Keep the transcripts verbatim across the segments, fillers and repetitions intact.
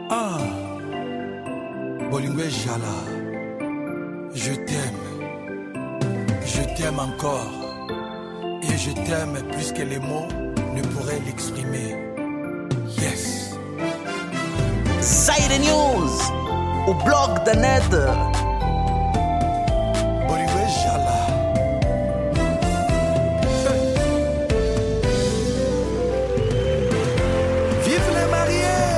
Ah, Bolingwe Jala, je t'aime, je t'aime encore, et je t'aime plus que les mots ne pourraient l'exprimer. Yes. Zaire News, au blog de net. Bolingwe Jala. Vive les mariés.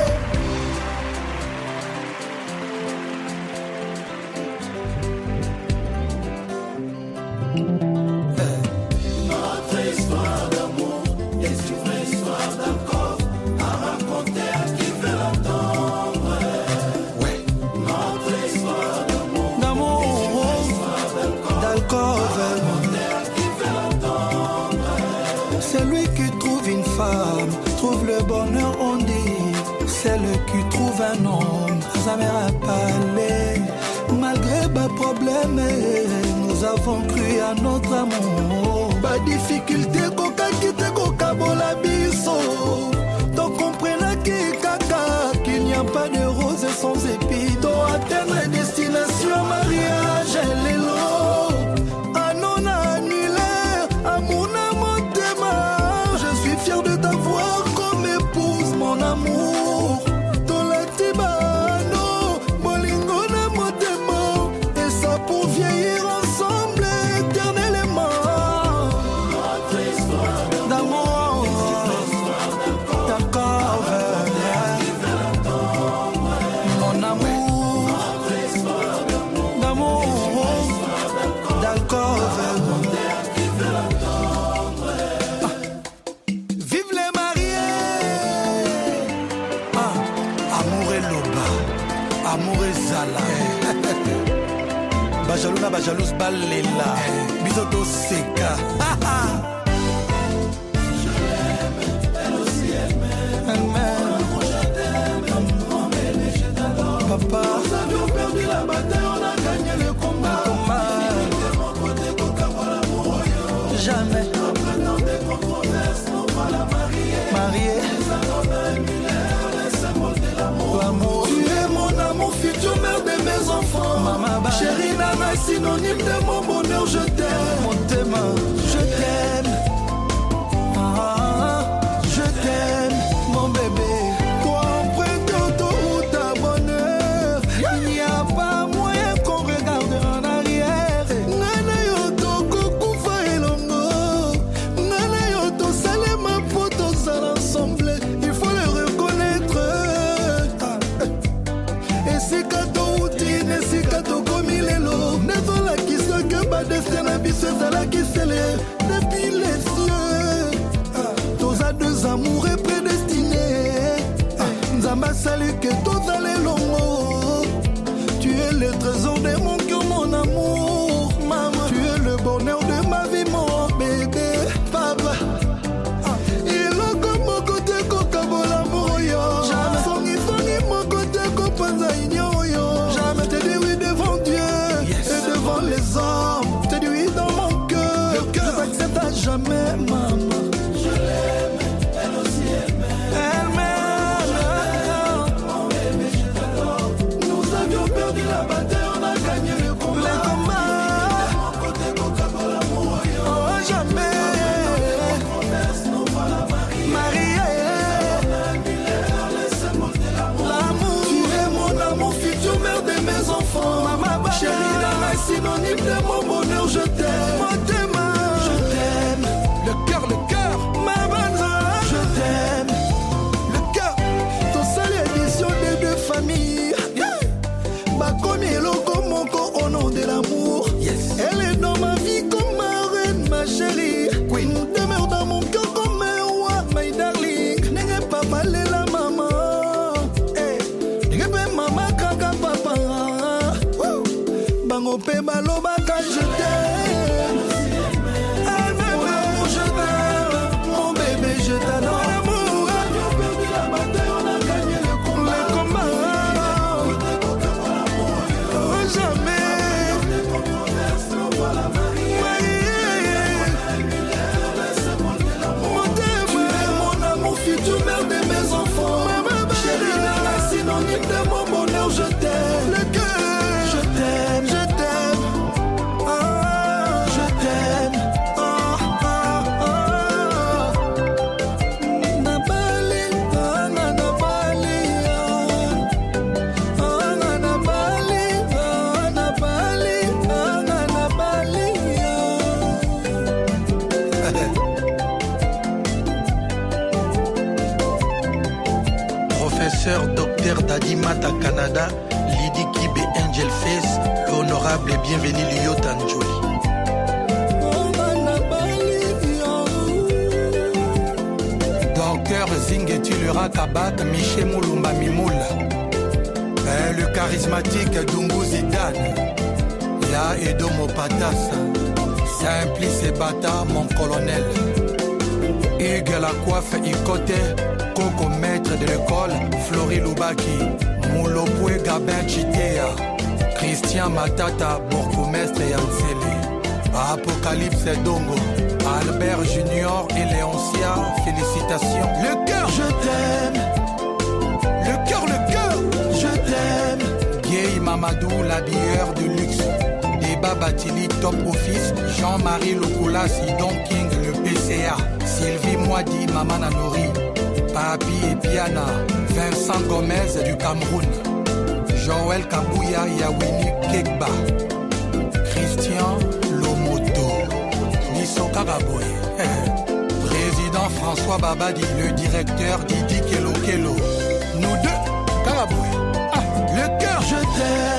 Notre histoire d'amour est une vraie histoire d'alcool à raconter à qui veut l'entendre. Ouais. Notre histoire d'amour D'amour, est une vraie histoire d'alcool d'alcool. à raconter à qui veut l'entendre. Celui qui trouve une femme trouve le bonheur, on dit. Celle qui trouve un homme, ça m'ira parler. Malgré bas problèmes, nous avons cru à notre amour. Pas difficulté, coca quitte coca bola biso. Donc comprenez qui caca, qu'il n'y a pas de rose sans épis. Pour atteindre destination mariage, elle est loin. Ah non, annulaire, amour n'a mon démarre. Je suis fier de t'avoir comme épouse, mon amour. Ton latibano, molingo na mon démon. Et ça pour vieillir ensemble éternellement. Notre histoire D'amour, d'accord, mon amour, d'amour, d'accord. Vive les mariés. Ah, amour et loba, amour et zala. Bajaluna bajalus balela, bisoto seka. Papa, nous avions perdu la bataille, on a gagné le combat. Mon côté, coca voilà pour yo. jamais Après tant de controverses, nous voilà mariés. marié. Les arômes annulaires, les symboles de l'amour. L'amour, Tu es mon amour, futur mère de mes enfants. Maman, bah. Chérie Nana, synonyme de mon bonheur, je t'aime. mon thème, je t'aime. Ah, je t'aime, mon bébé. Toi, emprunte autoroute à bonheur. Il n'y a pas moyen qu'on regarde en arrière. Nana yoto kokufa elongo. Nana yoto salema poto sal ensemble. Il faut le reconnaître. Ah, eh. Et si kato outine, si kato komilelo. Neto la kiso que ba destin na biso ezala kisele. Depuis les cieux. Ah, tous à deux amoureux prédestinés. Ah, Nzamba salut que tous allez longo. Tu es le trésor de mon cœur, mon amour. Maman, tu es le bonheur de ma vie, mon bébé. Papa. Il a comme mon côté coca bola moyo. Jamais. Fongi fongi mon côté copanza igno yo. Jamais. Je te dis oui devant Dieu et devant les hommes. Je te dis oui dans mon cœur. Je t'accepte à jamais, maman. Je l'aime, elle aussi elle m'aime. Elle m'aime. Mon bébé, je t'adore. Nous avions perdu la bataille, on a gagné le Les combat. combats. Mon côté coca voilà pour yo. Oh, jamais. Controverses, nous voilà mariés. Marié. Annulaires, les symboles de l'amour. L'amour. Tu es mon amour, futur mère de mes enfants. Maman, bah. Chérie Nana, synonyme de mon bonheur, je t'aime. Mon thème, je t'aime. Le cœur, le cœur. Ma banza. Je t'aime. Le cœur. Ton seul édition des deux familles. Bakomi eloko moko au nom de l'amour. Elle est dans ma vie comme ma reine, ma chérie. Queen. Demeure dans mon cœur comme un roi, my darling. N'est pas mal la maman. Eh. N'est pas maman kaka papa. Woo. Bango pe baloba quand je t'aime. Ah, bébé, je t'aime. Mon bébé, je t'adore. Mon amour. Nous avions perdu la bataille, on a gagné le combat. Le combat. Côté coca voilà pour yo. Oh, jamais. Les controverses, nous voilà mariés. Marié. Annulaires, les symboles de l'amour. Mon thème. Tu es mon amour, futur mère de mes enfants. Maman, Chérie Nana, synonyme Professeur Docteur Dadimata Canada, Lydie Kibe Angel Face, l'honorable et bienvenu Lio Tanjoli. Docteur Zingetulura Kabak, Miché Moulumba Mimoula. Le charismatique Dungu Zidane, Ya Edomo Patas, Simplice et Bata, mon colonel. Hugues la coiffe Ikote, Coco maître de l'école, Flori Loubaki, Moulopoué Gabin Chitea, Christian Matata, bourgmestre Yansele, Apocalypse Dongo, Albert Junior et Léoncia, félicitations. Le cœur, je t'aime. Le cœur, le cœur, je t'aime. Gay Mamadou, l'habilleur de luxe. Débat Batili, top office. Jean-Marie Lokula, Sidon King, le P C A. Sylvie Moadi, Maman Nouri. Papi et Piana. Vincent Gomez du Cameroun. Joël Kabouya, Yawini Kekba. Christian Lomoto. Nisso Kagaboy. Président François Babadi, le directeur Didi Kelo Kelo. Nous deux, Kagaboy. Ah, le cœur, je t'aime.